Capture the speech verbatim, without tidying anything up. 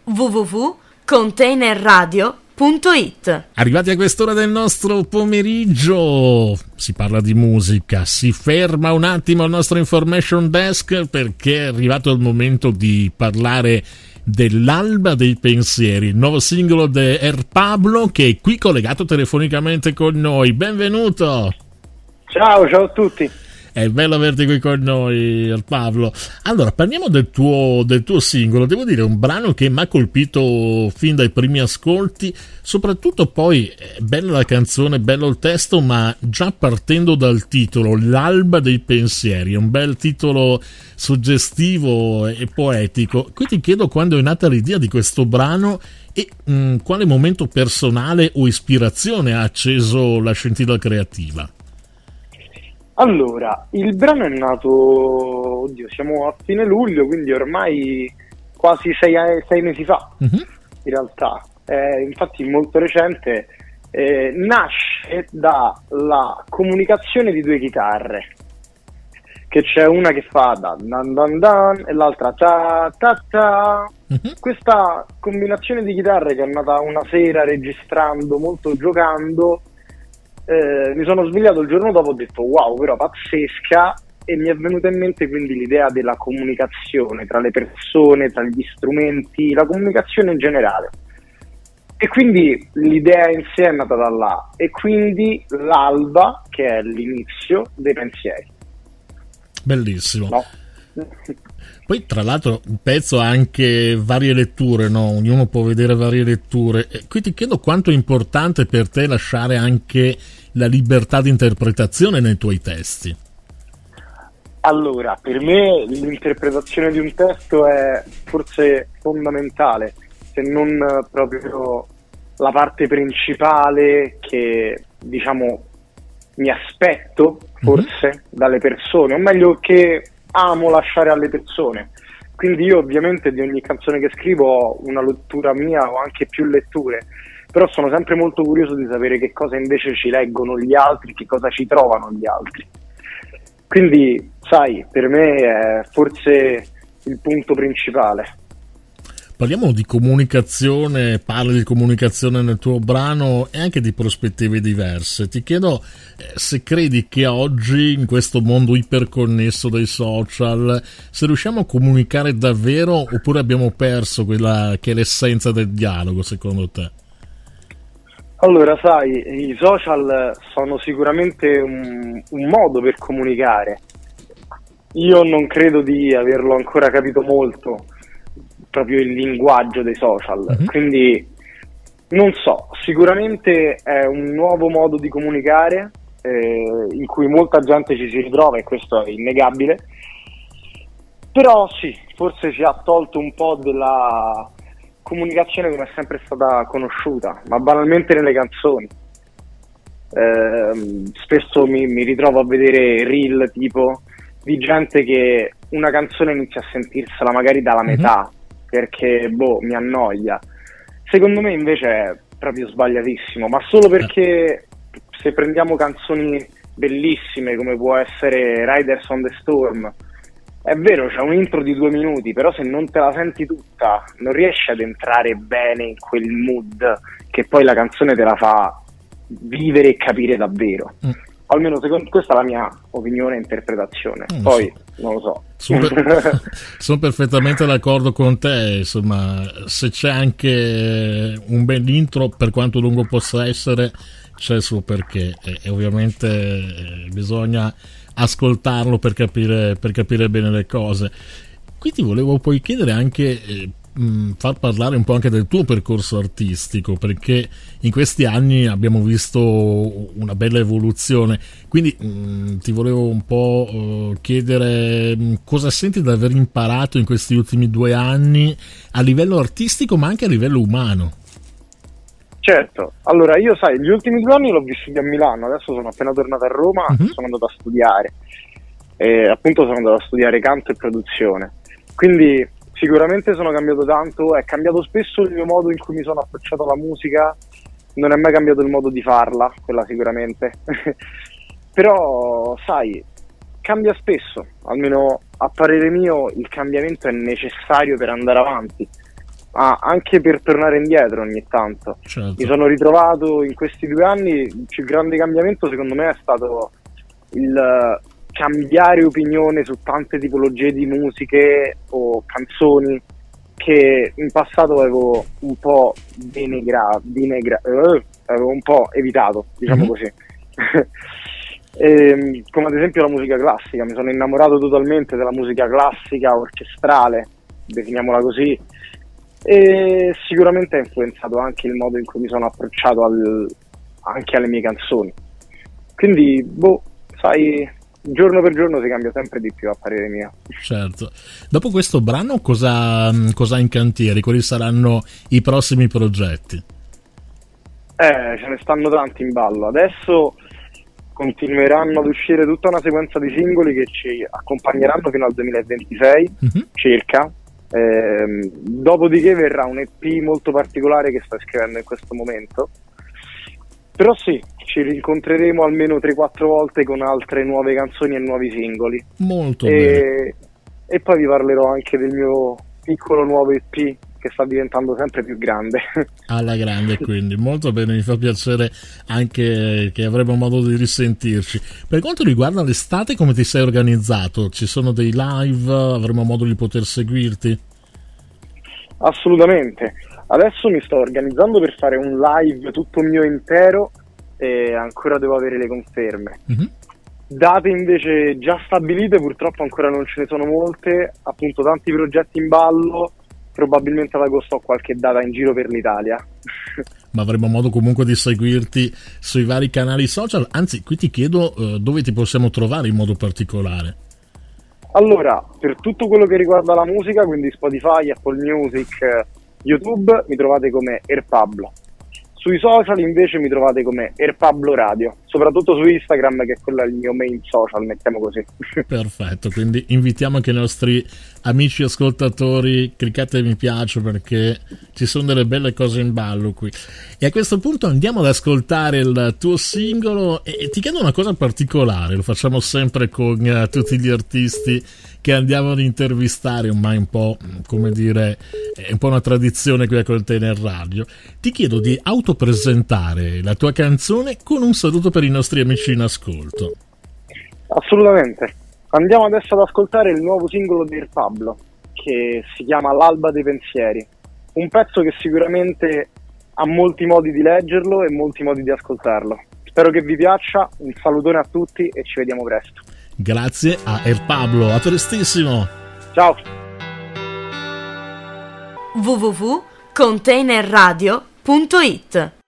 w w w punto container radio punto it. Arrivati a quest'ora del nostro pomeriggio, si parla di musica, si ferma un attimo al nostro information desk perché è arrivato il momento di parlare dell'Alba dei Pensieri, il nuovo singolo di Er Pablo, che è qui collegato telefonicamente con noi. Benvenuto! Ciao, ciao a tutti! È bello averti qui con noi, Pablo. Allora, parliamo del tuo, del tuo singolo. Devo dire, un brano che mi ha colpito fin dai primi ascolti, soprattutto poi è bella la canzone, bello il testo, ma già partendo dal titolo, L'Alba dei Pensieri, è un bel titolo suggestivo e poetico. Qui ti chiedo quando è nata l'idea di questo brano e mh, quale momento personale o ispirazione ha acceso la scintilla creativa. Allora, il brano è nato, oddio, siamo a fine luglio, quindi ormai quasi sei, sei mesi fa, uh-huh. in realtà. Eh, infatti molto recente, eh, nasce dalla comunicazione di due chitarre, che c'è una che fa dan dan dan dan e l'altra ta ta ta. Uh-huh. Questa combinazione di chitarre che è nata una sera registrando, molto giocando, Eh, mi sono svegliato il giorno dopo, ho detto wow, però pazzesca, e mi è venuta in mente quindi l'idea della comunicazione tra le persone, tra gli strumenti, la comunicazione in generale, e quindi l'idea in sé è nata da là, e quindi l'alba che è l'inizio dei pensieri. Bellissimo, no? Poi tra l'altro il pezzo ha anche varie letture, no? Ognuno può vedere varie letture. E qui ti chiedo quanto è importante per te lasciare anche la libertà di interpretazione nei tuoi testi. Allora, per me l'interpretazione di un testo è forse fondamentale, se non proprio la parte principale che, diciamo, mi aspetto forse mm-hmm. dalle persone, o meglio che amo lasciare alle persone. Quindi io ovviamente di ogni canzone che scrivo ho una lettura mia o anche più letture, però sono sempre molto curioso di sapere che cosa invece ci leggono gli altri, che cosa ci trovano gli altri. Quindi sai, per me è forse il punto principale. Parliamo di comunicazione, parli di comunicazione nel tuo brano e anche di prospettive diverse. Ti chiedo eh, se credi che oggi, in questo mondo iperconnesso dei social, se riusciamo a comunicare davvero oppure abbiamo perso quella che è l'essenza del dialogo, secondo te? Allora, sai, i social sono sicuramente un, un modo per comunicare. Io non credo di averlo ancora capito molto, proprio il linguaggio dei social, mm-hmm. quindi non so, sicuramente è un nuovo modo di comunicare eh, in cui molta gente ci si ritrova, e questo è innegabile, però sì, forse ci ha tolto un po' della comunicazione come è sempre stata conosciuta, ma banalmente nelle canzoni. Eh, spesso mi, mi ritrovo a vedere reel tipo di gente che una canzone inizia a sentirsela magari dalla mm-hmm. metà, perché boh, mi annoia. Secondo me invece è proprio sbagliatissimo, ma solo perché se prendiamo canzoni bellissime come può essere Riders on the Storm, è vero, c'è un intro di due minuti, però se non te la senti tutta non riesci ad entrare bene in quel mood che poi la canzone te la fa vivere e capire davvero. Mm. Almeno secondo, questa è la mia opinione e interpretazione, mm, poi sì. non lo so. Sono, per, sono perfettamente d'accordo con te, insomma, se c'è anche un bel intro, per quanto lungo possa essere, c'è il suo perché, e, e ovviamente eh, bisogna ascoltarlo per capire, per capire bene le cose. Qui ti volevo poi chiedere anche... Eh, far parlare un po' anche del tuo percorso artistico, perché in questi anni abbiamo visto una bella evoluzione, quindi mh, ti volevo un po' uh, chiedere mh, cosa senti di aver imparato in questi ultimi due anni a livello artistico ma anche a livello umano. Certo, allora io sai, gli ultimi due anni l'ho vissuti a Milano, adesso sono appena tornato a Roma, uh-huh. sono andato a studiare, e appunto sono andato a studiare canto e produzione, quindi sicuramente sono cambiato tanto, è cambiato spesso il mio modo in cui mi sono approcciato alla musica, non è mai cambiato il modo di farla, quella sicuramente, però sai, cambia spesso, almeno a parere mio il cambiamento è necessario per andare avanti, ma anche per tornare indietro ogni tanto. Certo. Mi sono ritrovato in questi due anni, il più grande cambiamento secondo me è stato il cambiare opinione su tante tipologie di musiche o canzoni che in passato avevo un po' denegra, denegra, uh, avevo un po' evitato, diciamo mm-hmm. così. E, come ad esempio la musica classica, mi sono innamorato totalmente della musica classica orchestrale, definiamola così, e sicuramente ha influenzato anche il modo in cui mi sono approcciato al, anche alle mie canzoni. Quindi, boh, sai, giorno per giorno si cambia sempre di più, a parere mio. Certo. Dopo questo brano cosa, cosa hai in cantiere? Quali saranno i prossimi progetti? Eh, ce ne stanno tanti in ballo. Adesso continueranno ad uscire tutta una sequenza di singoli che ci accompagneranno fino al duemilaventisei mm-hmm. circa. Eh, dopodiché verrà un E P molto particolare che sto scrivendo in questo momento. Però sì, ci rincontreremo almeno tre quattro volte con altre nuove canzoni e nuovi singoli. Molto e, bene. E poi vi parlerò anche del mio piccolo nuovo E P che sta diventando sempre più grande. Alla grande, quindi molto bene, mi fa piacere anche che avremo modo di risentirci. Per quanto riguarda l'estate, come ti sei organizzato? Ci sono dei live? Avremo modo di poter seguirti? Assolutamente. Adesso mi sto organizzando per fare un live tutto mio intero e ancora devo avere le conferme. Mm-hmm. Date invece già stabilite, purtroppo ancora non ce ne sono molte, appunto tanti progetti in ballo. Probabilmente ad agosto ho qualche data in giro per l'Italia. Ma avremo modo comunque di seguirti sui vari canali social. Anzi, qui ti chiedo uh, dove ti possiamo trovare in modo particolare. Allora, per tutto quello che riguarda la musica, quindi Spotify, Apple Music, YouTube, mi trovate come Erpablo. Sui social invece mi trovate come Erpablo Radio, soprattutto su Instagram, che è quello è il mio main social, mettiamo così. Perfetto, quindi invitiamo anche i nostri amici ascoltatori, cliccate mi piace perché ci sono delle belle cose in ballo qui. E a questo punto andiamo ad ascoltare il tuo singolo e ti chiedo una cosa particolare, lo facciamo sempre con uh, tutti gli artisti che andiamo ad intervistare, ormai un po', come dire, è un po' una tradizione qui a Container Radio. Ti chiedo di autopresentare la tua canzone con un saluto per i nostri amici in ascolto. Assolutamente. Andiamo adesso ad ascoltare il nuovo singolo di Erpablo, che si chiama L'alba dei pensieri. Un pezzo che sicuramente ha molti modi di leggerlo e molti modi di ascoltarlo. Spero che vi piaccia, un salutone a tutti e ci vediamo presto. Grazie a Erpablo, a prestissimo. Ciao. w w w punto container radio punto it